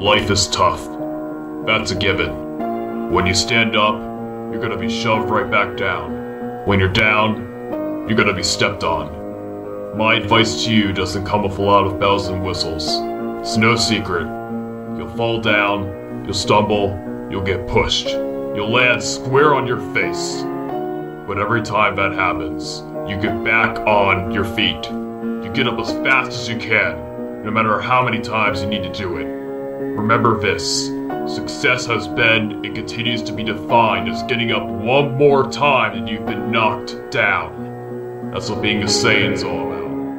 Life is tough. That's a given. When you stand up, you're gonna be shoved right back down. When you're down, you're gonna be stepped on. My advice to you doesn't come with a lot of bells and whistles. It's no secret. You'll fall down, you'll stumble, you'll get pushed. You'll land square on your face. But every time that happens, you get back on your feet. You get up as fast as you can, no matter how many times you need to do it. Remember this, success has been and continues to be defined as getting up one more time than you've been knocked down. That's what being a Saiyan's all about.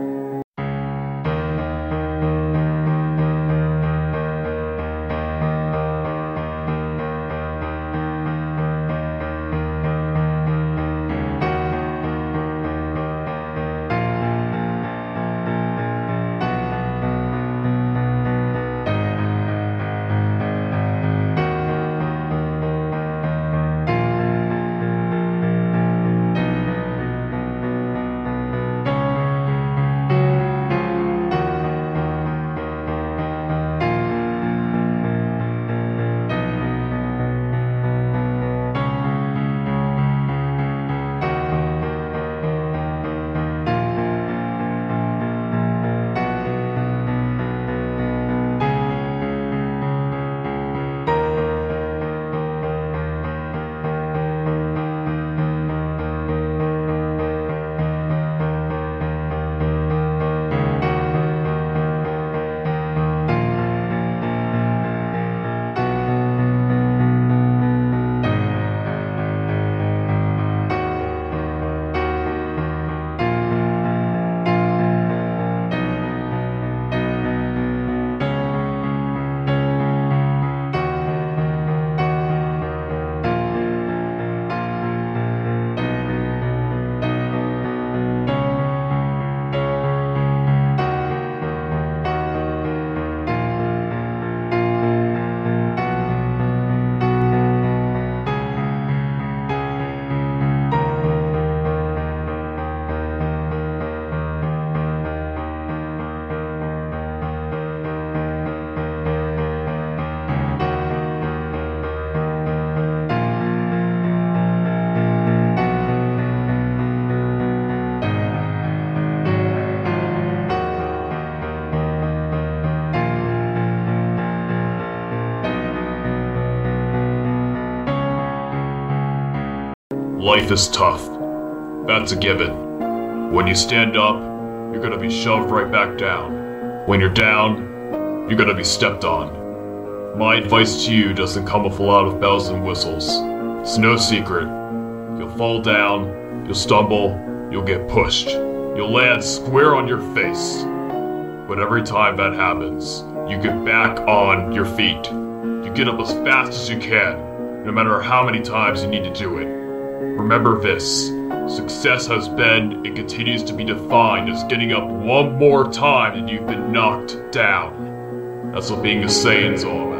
Life is tough. That's a given. When you stand up, you're gonna be shoved right back down. When you're down, you're gonna be stepped on. My advice to you doesn't come with a lot of bells and whistles. It's no secret. You'll fall down, you'll stumble, you'll get pushed. You'll land square on your face. But every time that happens, you get back on your feet. You get up as fast as you can, no matter how many times you need to do it. Remember this, success has been and continues to be defined as getting up one more time than you've been knocked down. That's what being a Saiyan's all about.